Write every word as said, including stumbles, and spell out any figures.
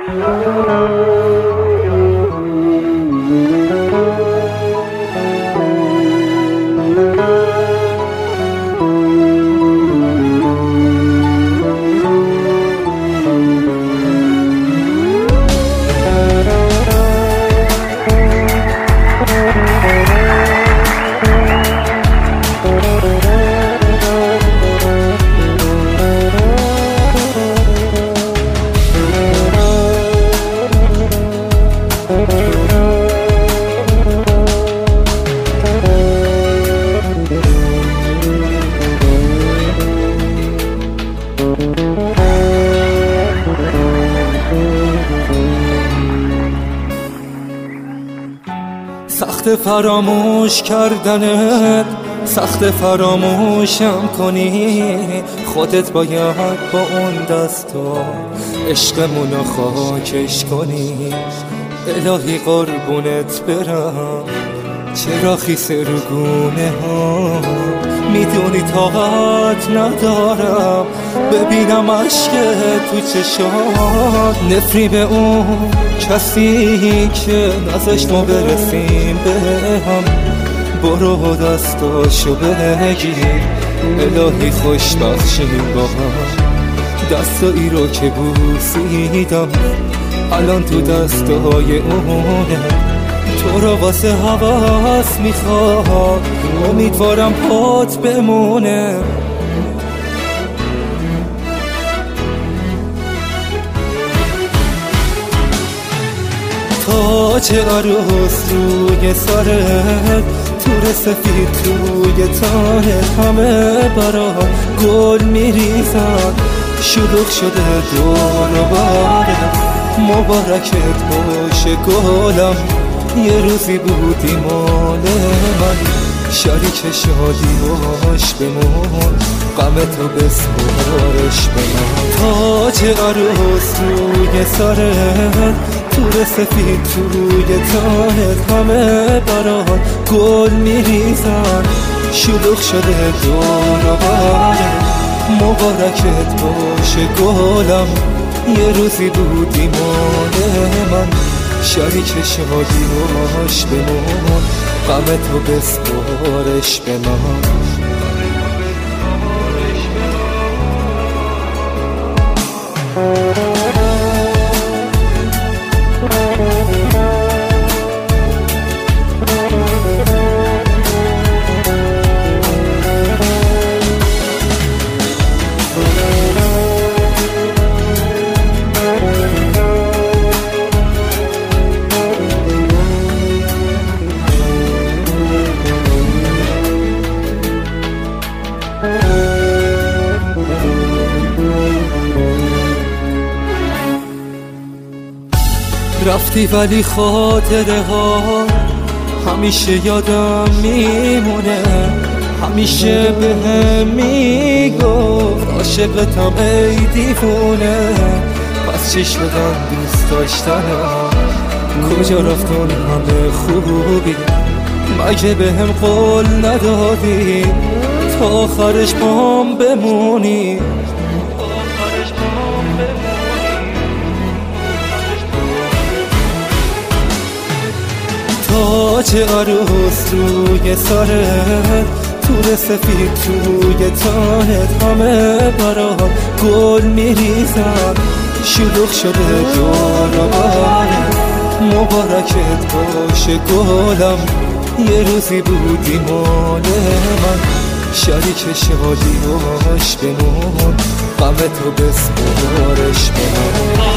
سخت فراموش کردنت، سخت فراموشم کنی، خودت باید با اون دستا عشقمونو خاکش کنی. الهی قربونت برم، چرا خیسه رو گونه ها، میدونی طاقت ندارم ببینم عشق تو چشات. نفری به اون کسی که نذاشت ما برسیم به هم، برو دستاشو بگیر. الهی خوشبخشیم با هم، دستایی رو که بوسیدم الان تو دستای اونه. تو رو واسه حواس میخواد، امیدوارم پات بمونه. تاج عروس روی سرت، تور سفید روی تانت، همه برا گل میریزن، شلوغ شده دور و بره. مبارکت باشه گلم، یه روزی بودی مال من، شریک شادی باش بمون، غمتو بسپارش به من. تاج عروس روی سرت، تور سفید روی تانت، همه برات گل میریزن، شلوغ شده دور و بره. مبارکت باشه گلم، یه روزی بودی مال من، شریک شادی باش بمون، غمتو بسپارش به من. رفتی ولی خاطره ها همیشه یادم میمونه، همیشه به هم میگفت عاشقتم ای دیوونه. پس چی شدن دوست داشتنم، کجا رفتن همه خوبی، مگه به هم قول ندادی تا آخرش پام بمونی. تاج عروس روی سرت، تور سفید روی تانت، همه برات گل میریزن، شلوغ شده دور و بره. مبارکت باشه گلم، یه روزی بودی مال من، شریک شادی باش بمون، غمتو بسپارش به من.